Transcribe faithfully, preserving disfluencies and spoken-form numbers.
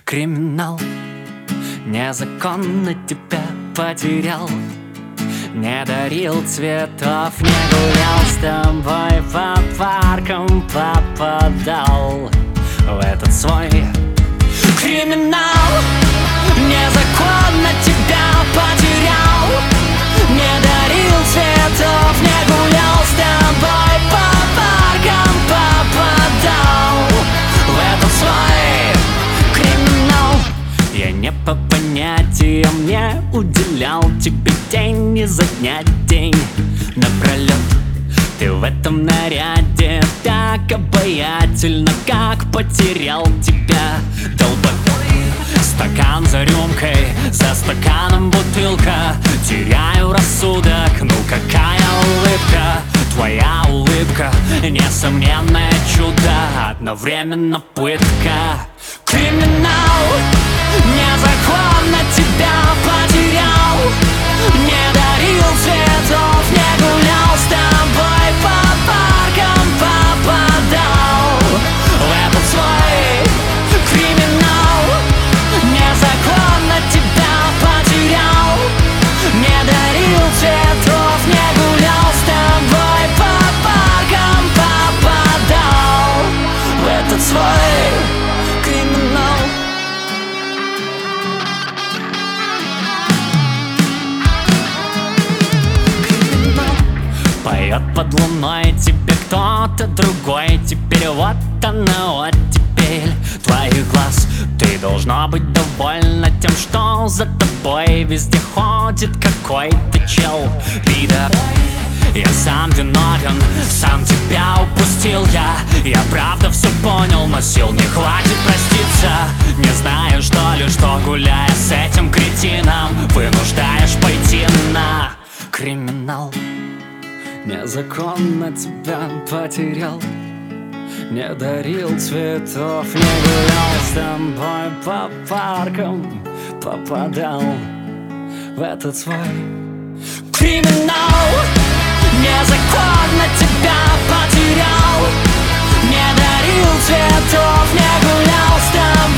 Криминал, незаконно тебя потерял, не дарил цветов, не гулял с тобой по паркам, попадал в этот свой криминал. Незаконно тебя потерял, не дарил цветов, не гулял с тобой по паркам, попадал в этот свой криминал. Я не по понятиям не уделял тебе день изо дня день напролет. Ты в этом наряде так обаятельно, как потерял тебя, долбоеб. Стакан за рюмкой, за стаканом бутылка, теряю рассудок, ну какая улыбка. Твоя улыбка, несомненное чудо, одновременно пытка. Криминал, незаконно тебя потерял, не дарил цветов, не гулял с тобой по паркам, попадал в этот свой криминал. Незаконно тебя потерял, не дарил цветов, не гулял с тобой по паркам, попадал в этот свой криминал. Поет под луной тебе кто-то другой, теперь вот она, вот теперь твоих глаз. Ты должна быть довольна тем, что за тобой везде ходит какой-то чел. Лида, я сам виновен, сам тебя упустил я. Я правда все понял, но сил не хватит проститься. Не знаю, что ли, что гуляя с этим кретином, вынуждаешь пойти на криминал. Незаконно тебя потерял, не дарил цветов, не гулял с тобой по паркам, попадал в этот свой криминал. Незаконно тебя потерял, не дарил цветов, не гулял с тобой